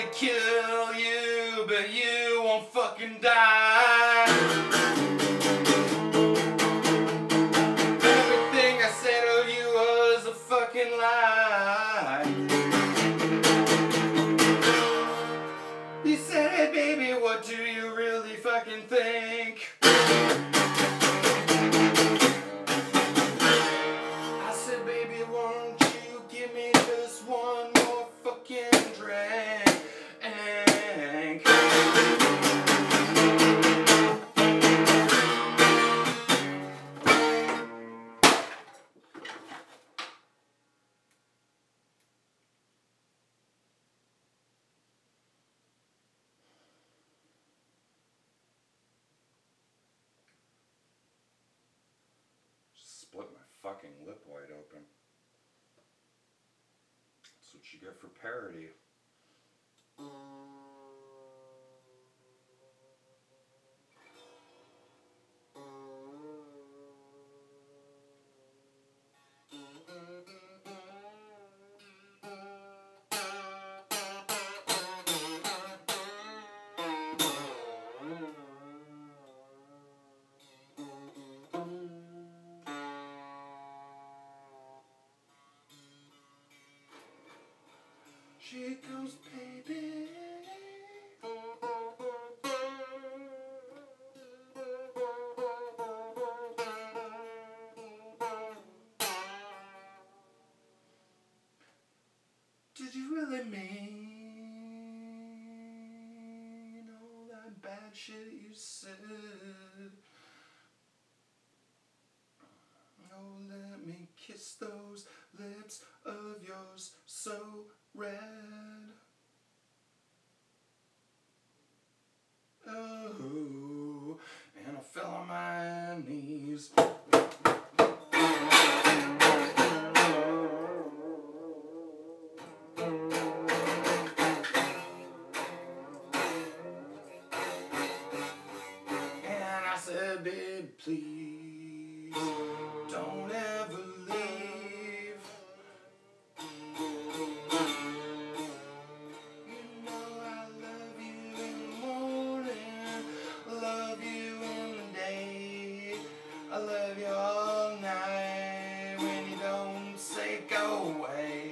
gonna kill you, but you won't fucking die. Everything I said of you was a fucking lie. You said, hey baby, what do you really fucking think? I said, baby, won't you give me just one more fucking drink? Split my fucking lip wide open. That's what you get for parody. She goes, baby. Did you really mean all that bad shit you said? Oh, let me kiss those lips of yours so red. Oh, and I fell on my knees. And I said, babe, please, don't ever leave. You know I love you in the morning, love you in the day, I love you all night when you don't say go away.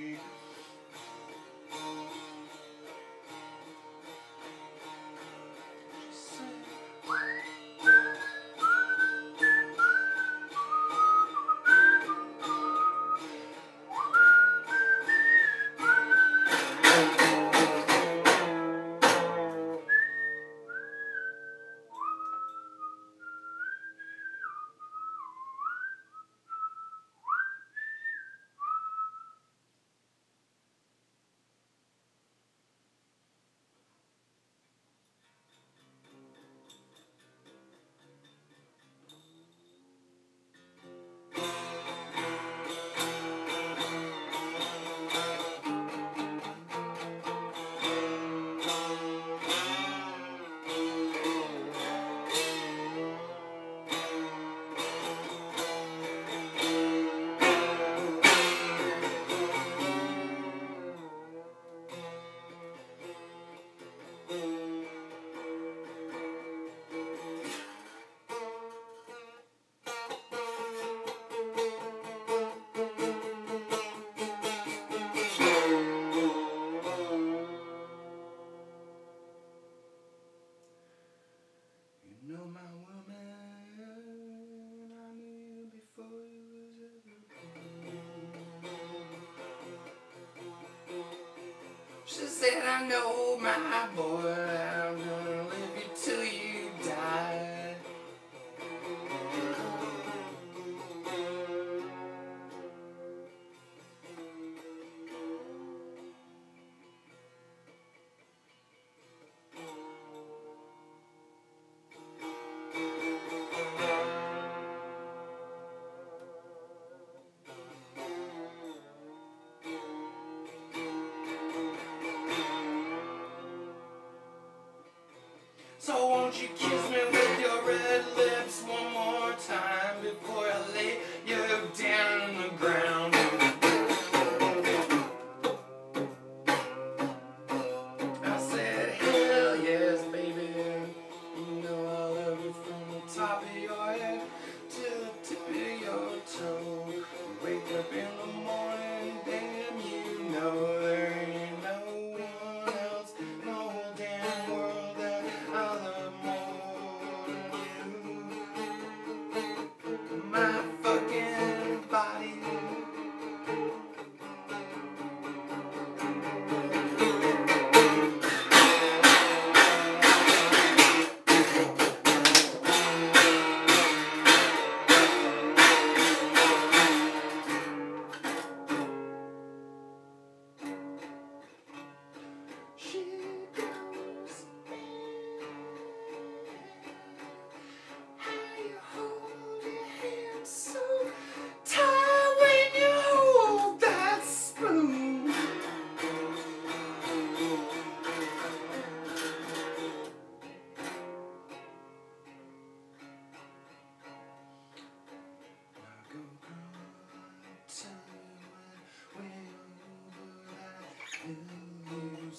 You know my woman, I knew you before you was ever born. She said, I know my boy, I'm gonna live you till you die.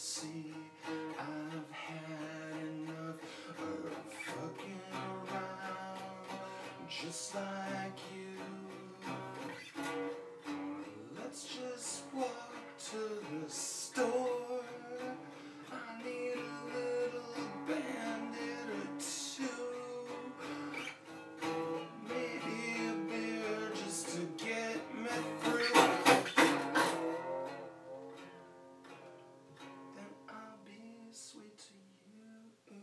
see, I've had enough of fucking around just like you. Let's just walk to the store. I need a little bandit or two. Maybe a beer just to get me through. Then I'll be sweet to you.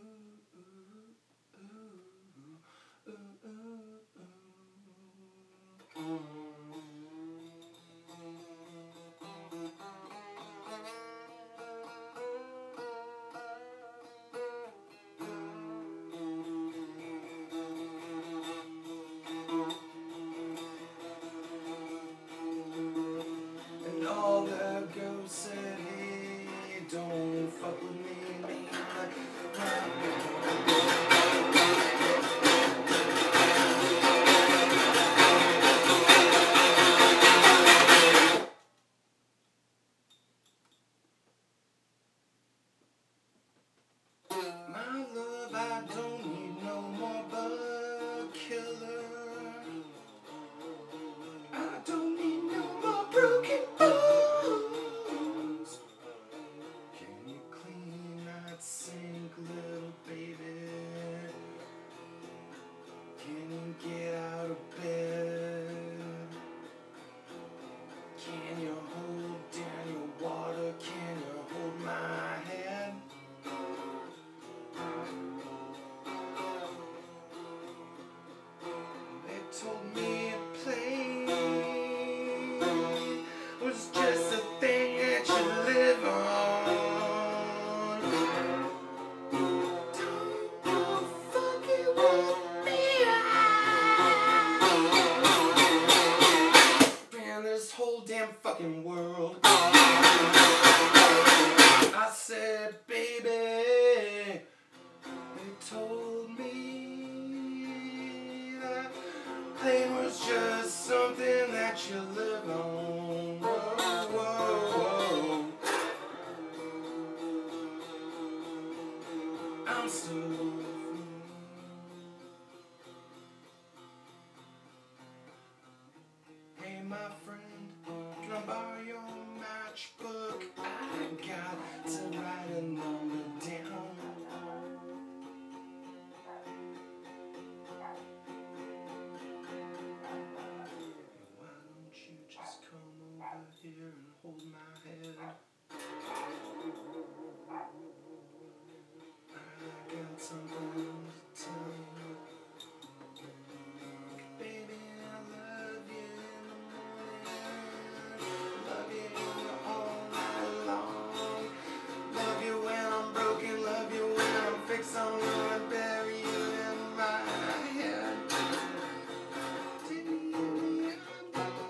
And all the ghosts said, hey, don't fuck with me, man. My love, I don't need no more bug killer. I don't need no more broken bones. Can you clean that sink, little baby? Can you get out of bed? Can you hold down your water? Can you hold my hand? They told me a plane was just a thing that you live on. Don't go fucking with me. Man, this whole damn fucking world. I said, baby, they told me that plane was just something that you live on. Whoa, whoa, whoa. I'm so free. Hey, my friend, can I borrow your matchbook? I got to write a number down. Why don't you just come over here and hold my